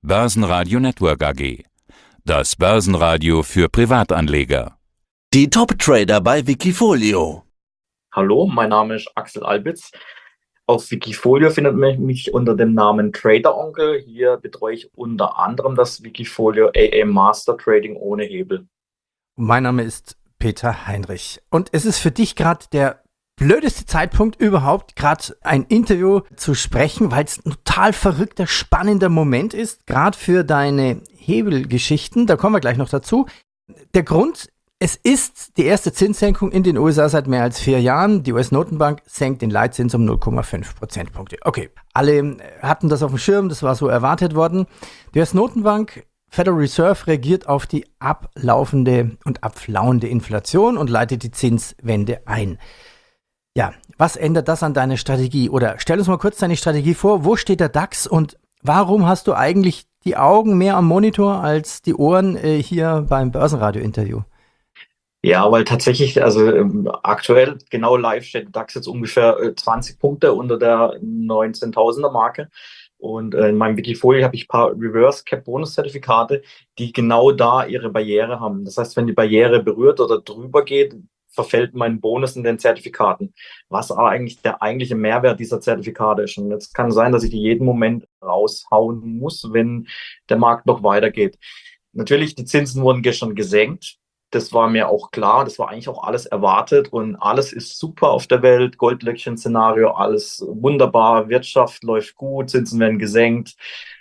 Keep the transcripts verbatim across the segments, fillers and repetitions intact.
Börsenradio Network A G. Das Börsenradio für Privatanleger. Die Top-Trader bei Wikifolio. Hallo, mein Name ist Axel Albitz. Auf Wikifolio findet man mich unter dem Namen Trader Onkel. Hier betreue ich unter anderem das Wikifolio A A Master Trading ohne Hebel. Mein Name ist Peter Heinrich. Und es ist für dich gerade der blödeste Zeitpunkt überhaupt, gerade ein Interview zu sprechen, weil es ein total verrückter, spannender Moment ist, gerade für deine Hebelgeschichten. Da kommen wir gleich noch dazu. Der Grund: Es ist die erste Zinssenkung in den U S A seit mehr als vier Jahren. Die U S-Notenbank senkt den Leitzins um null Komma fünf Prozentpunkte. Okay, alle hatten das auf dem Schirm, das war so erwartet worden. Die U S-Notenbank, Federal Reserve, reagiert auf die ablaufende und abflauende Inflation und leitet die Zinswende ein. Ja, was ändert das an deiner Strategie? Oder stell uns mal kurz deine Strategie vor. Wo steht der DAX und warum hast du eigentlich die Augen mehr am Monitor als die Ohren äh, hier beim Börsenradio-Interview? Ja, weil tatsächlich, also ähm, aktuell genau live steht der DAX jetzt ungefähr äh, zwanzig Punkte unter der neunzehntausender Marke. Und äh, in meinem Wikifolio habe ich ein paar Reverse Cap Bonus Zertifikate, die genau da ihre Barriere haben. Das heißt, wenn die Barriere berührt oder drüber geht, verfällt mein Bonus in den Zertifikaten, was aber eigentlich der eigentliche Mehrwert dieser Zertifikate ist. Und jetzt kann sein, dass ich die jeden Moment raushauen muss, wenn der Markt noch weitergeht. Natürlich, die Zinsen wurden gestern gesenkt. Das war mir auch klar. Das war eigentlich auch alles erwartet und alles ist super auf der Welt. Goldlöckchen-Szenario, alles wunderbar. Wirtschaft läuft gut, Zinsen werden gesenkt.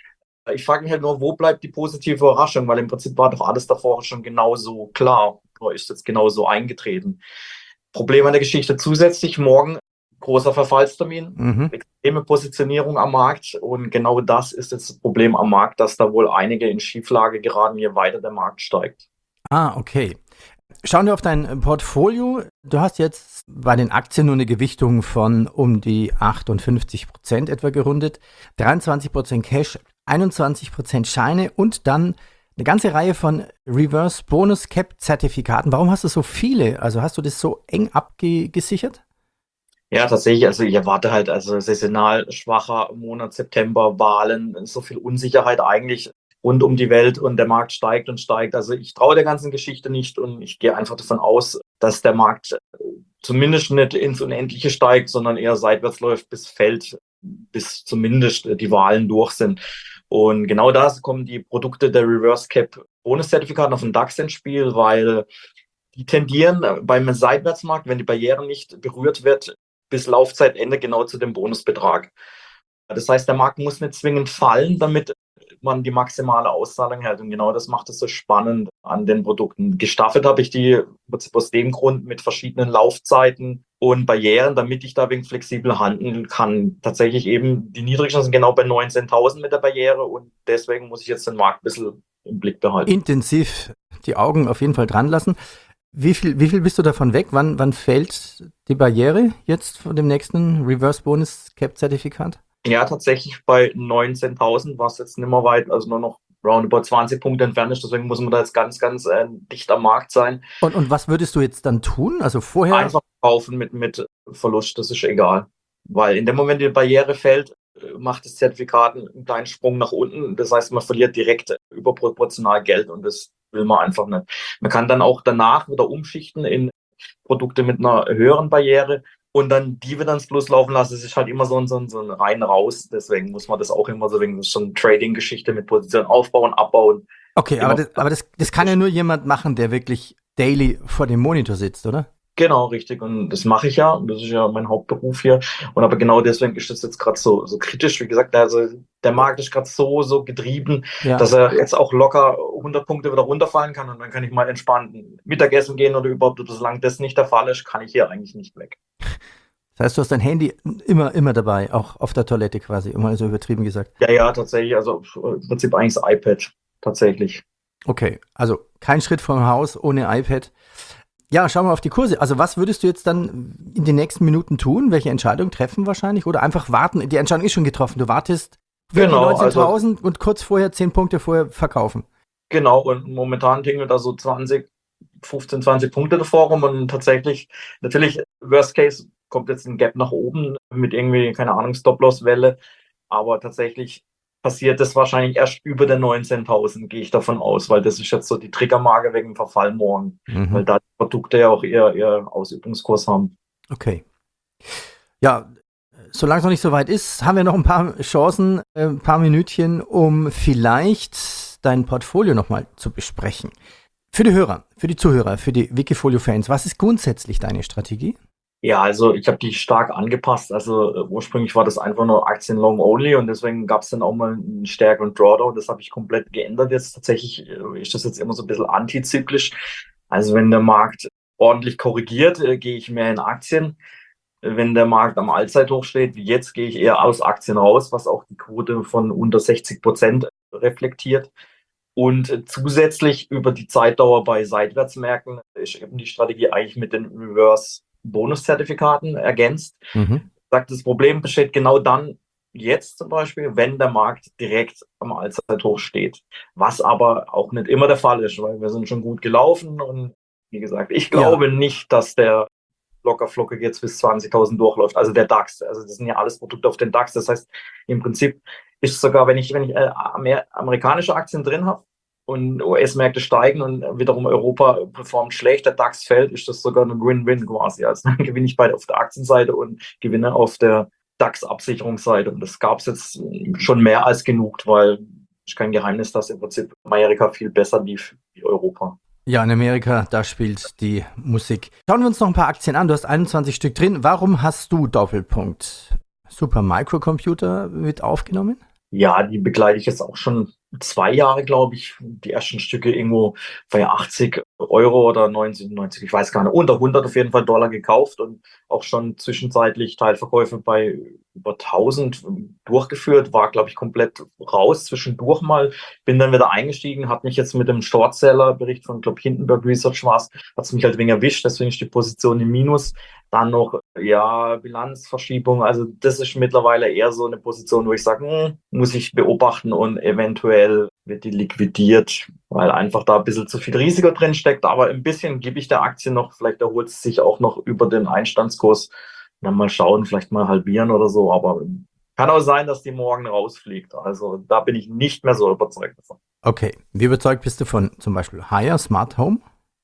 Ich frage mich halt nur, wo bleibt die positive Überraschung? Weil im Prinzip war doch alles davor schon genauso klar. Oder ist jetzt genauso eingetreten? Problem an der Geschichte zusätzlich: morgen großer Verfallstermin, mhm. extreme Positionierung am Markt. Und genau das ist jetzt das Problem am Markt, dass da wohl einige in Schieflage geraten, je weiter der Markt steigt. Ah, okay. Schauen wir auf dein Portfolio. Du hast jetzt bei den Aktien nur eine Gewichtung von um die achtundfünfzig Prozent etwa gerundet, dreiundzwanzig Prozent Cash, einundzwanzig Prozent Scheine und dann eine ganze Reihe von Reverse Bonus Cap Zertifikaten. Warum hast du so viele? Also hast du das so eng abgesichert? Ja, tatsächlich. Also ich erwarte halt, also saisonal schwacher Monat September, Wahlen, so viel Unsicherheit eigentlich rund um die Welt und der Markt steigt und steigt. Also ich traue der ganzen Geschichte nicht und ich gehe einfach davon aus, dass der Markt zumindest nicht ins Unendliche steigt, sondern eher seitwärts läuft, bis fällt, bis zumindest die Wahlen durch sind. Und genau da kommen die Produkte der Reverse Cap Bonuszertifikaten auf den DAX ins Spiel, weil die tendieren beim Seitwärtsmarkt, wenn die Barriere nicht berührt wird, bis Laufzeitende genau zu dem Bonusbetrag. Das heißt, der Markt muss nicht zwingend fallen, damit man die maximale Auszahlung hält. Und genau das macht es so spannend an den Produkten. Gestaffelt habe ich die aus dem Grund mit verschiedenen Laufzeiten und Barrieren, damit ich da wegen flexibel handeln kann. Tatsächlich eben die niedrigsten sind genau bei neunzehntausend mit der Barriere und deswegen muss ich jetzt den Markt ein bisschen im Blick behalten. Intensiv die Augen auf jeden Fall dran lassen. Wie viel, wie viel bist du davon weg? Wann, wann fällt die Barriere jetzt von dem nächsten Reverse Bonus Cap Zertifikat? Ja, tatsächlich bei neunzehntausend, was jetzt nicht mehr weit, also nur noch roundabout zwanzig Punkte entfernt ist. Deswegen muss man da jetzt ganz, ganz äh, dicht am Markt sein. Und, und was würdest du jetzt dann tun? Also vorher? Einfach kaufen mit, mit Verlust, das ist egal. Weil in dem Moment, die Barriere fällt, macht das Zertifikat einen kleinen Sprung nach unten. Das heißt, man verliert direkt überproportional Geld und das will man einfach nicht. Man kann dann auch danach wieder umschichten in Produkte mit einer höheren Barriere. Und dann die wieder ins Plus laufen lassen, es ist halt immer so ein, so ein, so ein rein raus. Deswegen muss man das auch immer so wegen so eine Trading-Geschichte mit Position aufbauen, abbauen. Okay, aber, das, aber das, das kann ja nur jemand machen, der wirklich daily vor dem Monitor sitzt, oder? Genau, richtig. Und das mache ich ja. Und das ist ja mein Hauptberuf hier. Und aber genau deswegen ist das jetzt gerade so, so kritisch. Wie gesagt, also der Markt ist gerade so, so getrieben, ja, dass er jetzt auch locker hundert Punkte wieder runterfallen kann. Und dann kann ich mal entspannt Mittagessen gehen oder überhaupt, solange das nicht der Fall ist, kann ich hier eigentlich nicht weg. Das heißt, du hast dein Handy immer, immer dabei, auch auf der Toilette quasi, immer so übertrieben gesagt. Ja, ja, tatsächlich. Also im Prinzip eigentlich das iPad, tatsächlich. Okay, also kein Schritt vom Haus ohne iPad. Ja, schauen wir auf die Kurse. Also was würdest du jetzt dann in den nächsten Minuten tun? Welche Entscheidung treffen wahrscheinlich? Oder einfach warten? Die Entscheidung ist schon getroffen. Du wartest für genau, die neunzehntausend also, und kurz vorher, zehn Punkte vorher verkaufen. Genau, und momentan tingelt da so zwanzig, fünfzehn, zwanzig Punkte davor rum. Und tatsächlich, natürlich, Worst Case kommt jetzt ein Gap nach oben mit irgendwie, keine Ahnung, Stop-Loss-Welle. Aber tatsächlich passiert das wahrscheinlich erst über der neunzehntausend, gehe ich davon aus, weil das ist jetzt so die Triggermarke wegen dem Verfall morgen, Mhm. weil da die Produkte ja auch eher, eher Ausübungskurs haben. Okay. Ja, solange es noch nicht so weit ist, haben wir noch ein paar Chancen, äh, ein paar Minütchen, um vielleicht dein Portfolio nochmal zu besprechen. Für die Hörer, für die Zuhörer, für die Wikifolio-Fans, was ist grundsätzlich deine Strategie? Ja, also ich habe die stark angepasst. Also äh, ursprünglich war das einfach nur Aktien Long Only und deswegen gab es dann auch mal einen stärkeren Drawdown. Das habe ich komplett geändert jetzt. Tatsächlich äh, ist das jetzt immer so ein bisschen antizyklisch. Also wenn der Markt ordentlich korrigiert, äh, gehe ich mehr in Aktien. Wenn der Markt am Allzeithoch steht, wie jetzt, gehe ich eher aus Aktien raus, was auch die Quote von unter sechzig Prozent reflektiert. Und äh, zusätzlich über die Zeitdauer bei Seitwärtsmärkten ist eben die Strategie eigentlich mit den Reverse-Bonuszertifikaten ergänzt. Mhm. Sagt, das Problem besteht genau dann, jetzt zum Beispiel, wenn der Markt direkt am Allzeithoch steht. Was aber auch nicht immer der Fall ist, weil wir sind schon gut gelaufen und wie gesagt, ich glaube Ja. nicht, dass der locker flockig jetzt bis zwanzigtausend durchläuft. Also der DAX, also das sind ja alles Produkte auf den DAX. Das heißt, im Prinzip ist sogar, wenn ich, wenn ich äh, Amer amerikanische Aktien drin habe und U S-Märkte steigen und wiederum Europa performt schlecht, der DAX fällt, ist das sogar ein Win-Win quasi. Also dann gewinne ich beide auf der Aktienseite und gewinne auf der DAX-Absicherungsseite. Und das gab es jetzt schon mehr als genug, weil ist kein Geheimnis, dass im Prinzip Amerika viel besser lief wie Europa. Ja, in Amerika, da spielt die Musik. Schauen wir uns noch ein paar Aktien an. Du hast einundzwanzig Stück drin. Warum hast du Doppelpunkt Super Microcomputer mit aufgenommen? Ja, die begleite ich jetzt auch schon zwei Jahre, glaube ich. Die ersten Stücke irgendwo bei achtzig Euro oder neunzig, neunzig, ich weiß gar nicht, unter hundert auf jeden Fall Dollar gekauft und auch schon zwischenzeitlich Teilverkäufe bei über tausend durchgeführt, war, glaube ich, komplett raus zwischendurch mal, bin dann wieder eingestiegen, hat mich jetzt mit dem Shortseller-Bericht von, glaube ich, Hindenburg Research war es, hat es mich halt wegen erwischt, deswegen ist die Position im Minus. Dann noch, ja, Bilanzverschiebung, also das ist mittlerweile eher so eine Position, wo ich sage, hm, muss ich beobachten und eventuell wird die liquidiert, weil einfach da ein bisschen zu viel Risiko drin steckt, aber ein bisschen gebe ich der Aktie noch, vielleicht erholt es sich auch noch über den Einstandskurs, dann mal schauen, vielleicht mal halbieren oder so, aber kann auch sein, dass die morgen rausfliegt, also da bin ich nicht mehr so überzeugt davon. Okay, wie überzeugt bist du von zum Beispiel Haier Smart Home?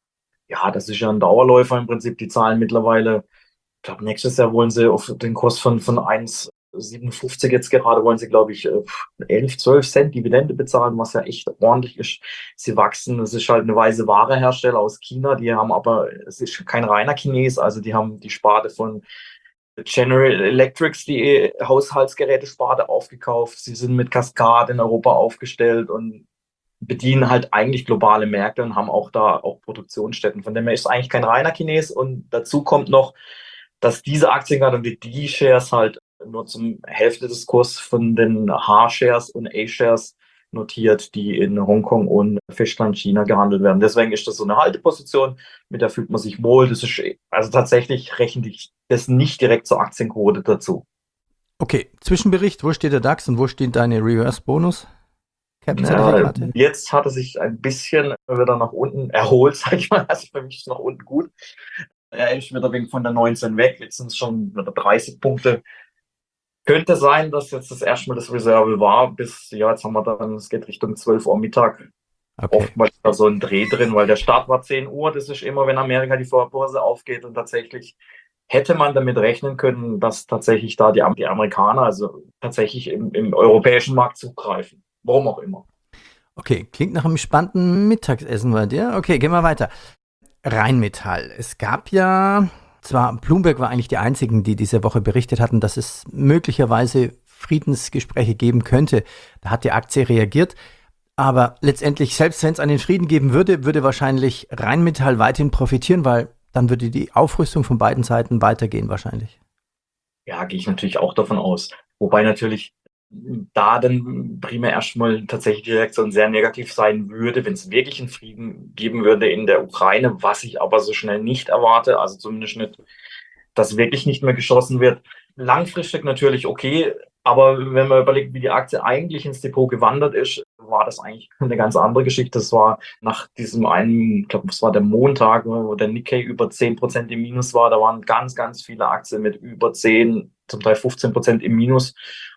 Ja, das ist ja ein Dauerläufer im Prinzip, die zahlen mittlerweile, ich glaube, nächstes Jahr wollen sie auf den Kurs von, von eins Komma siebenundfünfzig jetzt gerade, wollen sie, glaube ich, elf, zwölf Cent Dividende bezahlen, was ja echt ordentlich ist. Sie wachsen, es ist halt eine weiße Ware-Hersteller aus China, die haben aber, es ist kein reiner Chines, also die haben die Sparte von General Electrics, die Haushaltsgerätesparte, aufgekauft. Sie sind mit Cascade in Europa aufgestellt und bedienen halt eigentlich globale Märkte und haben auch da auch Produktionsstätten. Von dem her ist es eigentlich kein reiner Chines und dazu kommt noch, dass diese Aktien gerade die D-Shares halt nur zum Hälfte des Kurs von den H-Shares und A-Shares notiert, die in Hongkong und Festland China gehandelt werden. Deswegen ist das so eine Halteposition, mit der fühlt man sich wohl. Das ist, also tatsächlich rechne ich das nicht direkt zur Aktienquote dazu. Okay, Zwischenbericht, wo steht der DAX und wo steht deine Reverse-Bonus? Ja, jetzt hat er sich ein bisschen wieder nach unten erholt, sag ich mal. Also für mich ist nach unten gut. Er ist wieder wegen von der neunzehn weg. Jetzt sind es schon wieder dreißig Punkte. Könnte sein, dass jetzt das erste Mal das Reserve war, bis, ja, jetzt haben wir dann, es geht Richtung zwölf Uhr Mittag. Okay. Oftmals ist da so ein Dreh drin, weil der Start war zehn Uhr. Das ist immer, wenn Amerika die Vorbörse aufgeht und tatsächlich hätte man damit rechnen können, dass tatsächlich da die, die Amerikaner, also tatsächlich im, im europäischen Markt zugreifen. Warum auch immer. Okay, klingt nach einem spannenden Mittagessen bei dir. Okay, gehen wir weiter. Rheinmetall. Es gab ja, zwar Bloomberg war eigentlich die einzigen, die diese Woche berichtet hatten, dass es möglicherweise Friedensgespräche geben könnte. Da hat die Aktie reagiert. Aber letztendlich, selbst wenn es einen Frieden geben würde, würde wahrscheinlich Rheinmetall weiterhin profitieren, weil dann würde die Aufrüstung von beiden Seiten weitergehen wahrscheinlich. Ja, gehe ich natürlich auch davon aus. Wobei natürlich da dann primär erstmal tatsächlich die Reaktion sehr negativ sein würde, wenn es wirklich einen Frieden geben würde in der Ukraine, was ich aber so schnell nicht erwarte, also zumindest nicht, dass wirklich nicht mehr geschossen wird. Langfristig natürlich okay, aber wenn man überlegt, wie die Aktie eigentlich ins Depot gewandert ist, war das eigentlich eine ganz andere Geschichte. Das war nach diesem einen, ich glaube, es war der Montag, wo der Nikkei über zehn Prozent im Minus war, da waren ganz, ganz viele Aktien mit über zehn, zum Teil fünfzehn Prozent im Minus.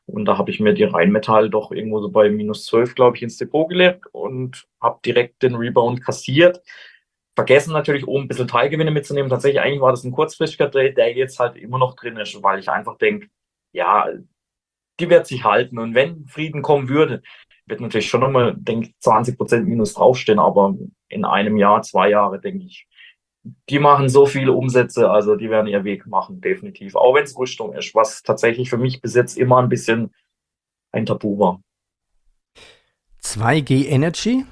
Und da habe ich mir die Rheinmetall doch irgendwo so bei minus zwölf, glaube ich, ins Depot gelegt und habe direkt den Rebound kassiert. Vergessen natürlich, oben ein bisschen Teilgewinne mitzunehmen. Tatsächlich, eigentlich war das ein kurzfristiger Trade, der jetzt halt immer noch drin ist, weil ich einfach denke, ja, die wird sich halten. Und wenn Frieden kommen würde, wird natürlich schon nochmal, denke ich, zwanzig Prozent minus draufstehen. Aber in einem Jahr, zwei Jahre, denke ich, die machen so viele Umsätze, also die werden ihr Weg machen, definitiv. Auch wenn es Rüstung ist, was tatsächlich für mich bis jetzt immer ein bisschen ein Tabu war. zwei G Energy?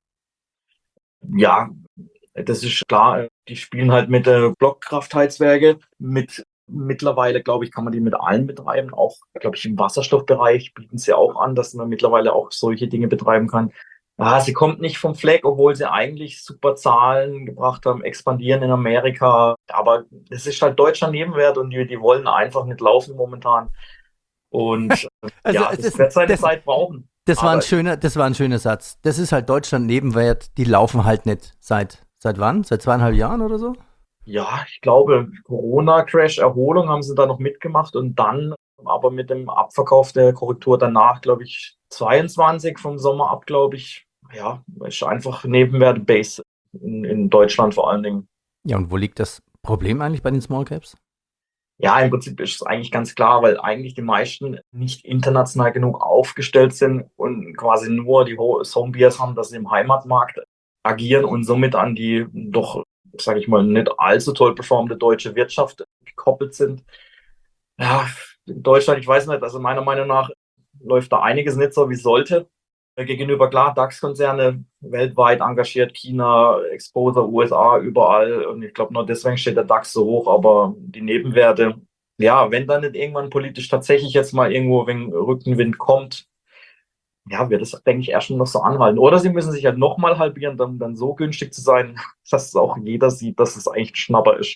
Ja, das ist klar. Die spielen halt mit äh, Blockkraftheizwerke. Mit mittlerweile, glaube ich, kann man die mit allen betreiben. Auch, glaube ich, im Wasserstoffbereich bieten sie auch an, dass man mittlerweile auch solche Dinge betreiben kann. Ah, sie kommt nicht vom Fleck, obwohl sie eigentlich super Zahlen gebracht haben, expandieren in Amerika. Aber es ist halt deutscher Nebenwert und die, die wollen einfach nicht laufen momentan. Und Also, ja, das- das wird seine das- Zeit brauchen. Das war, ein Aber- schöner, das war ein schöner Satz. Das ist halt Deutschland Nebenwert, die laufen halt nicht. Seit, seit wann? Seit zweieinhalb Jahren oder so? Ja, ich glaube, Corona-Crash, Erholung haben sie da noch mitgemacht und dann aber mit dem Abverkauf der Korrektur danach, glaube ich, zweiundzwanzig vom Sommer ab, glaube ich, ja, ist einfach Nebenwert-Base in, in Deutschland vor allen Dingen. Ja, und wo liegt das Problem eigentlich bei den Small Caps? Ja, im Prinzip ist es eigentlich ganz klar, weil eigentlich die meisten nicht international genug aufgestellt sind und quasi nur die Home Bias haben, dass sie im Heimatmarkt agieren und somit an die doch, sage ich mal, nicht allzu toll performende deutsche Wirtschaft gekoppelt sind. Ja, in Deutschland, ich weiß nicht, also meiner Meinung nach läuft da einiges nicht so, wie es sollte. Gegenüber, klar, DAX-Konzerne weltweit engagiert, China, Exposure, U S A, überall. Und ich glaube, nur deswegen steht der DAX so hoch, aber die Nebenwerte, ja, wenn dann nicht irgendwann politisch tatsächlich jetzt mal irgendwo wegen Rückenwind kommt, ja, wird es, denke ich, erst noch so anhalten. Oder sie müssen sich halt nochmal halbieren, um dann so günstig zu sein, dass auch jeder sieht, dass es eigentlich ein Schnapper ist.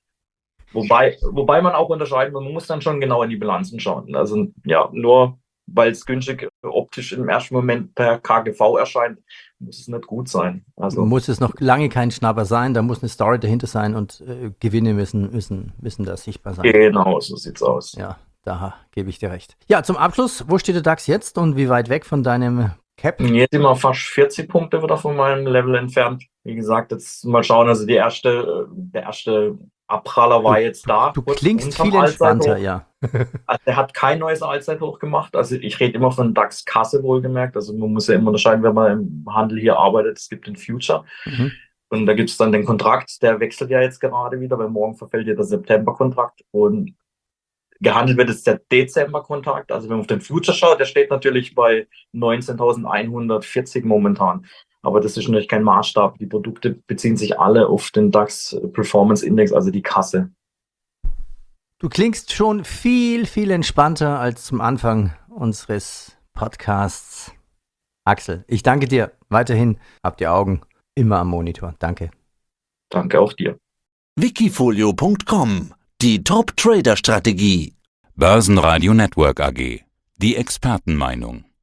Wobei, wobei man auch unterscheiden muss, man muss dann schon genau in die Bilanzen schauen. Also ja, nur weil es günstig optisch im ersten Moment per K G V erscheint, muss es nicht gut sein. Also Muss es noch lange kein Schnapper sein, da muss eine Story dahinter sein und äh, Gewinne müssen, müssen, müssen da sichtbar sein. genau, so sieht's aus. Ja, da gebe ich dir recht. Ja, zum Abschluss, wo steht der DAX jetzt und wie weit weg von deinem Cap? Jetzt sind wir fast vierzig Punkte wieder von meinem Level entfernt. Wie gesagt, jetzt mal schauen, also die erste, der erste Abpraller war jetzt da. Du kurz klingst unterm viel entspannter, Allzeithoch. ja. Also er hat kein neues Allzeithoch gemacht. Also ich rede immer von DAX-Kasse wohlgemerkt. Also man muss ja immer unterscheiden, wenn man im Handel hier arbeitet. Es gibt den Future. Mhm. Und da gibt es dann den Kontrakt, der wechselt ja jetzt gerade wieder, weil morgen verfällt ja der September-Kontrakt. Und gehandelt wird jetzt der Dezember-Kontrakt. Also wenn man auf den Future schaut, der steht natürlich bei neunzehntausendeinhundertvierzig momentan. Aber das ist natürlich kein Maßstab. Die Produkte beziehen sich alle auf den DAX Performance Index, also die Kasse. Du klingst schon viel, viel entspannter als zum Anfang unseres Podcasts. Axel, ich danke dir. Weiterhin habt ihr Augen immer am Monitor. Danke. Danke auch dir. Wikifolio Punkt com. Die Top-Trader-Strategie. Börsenradio Network A G. Die Expertenmeinung.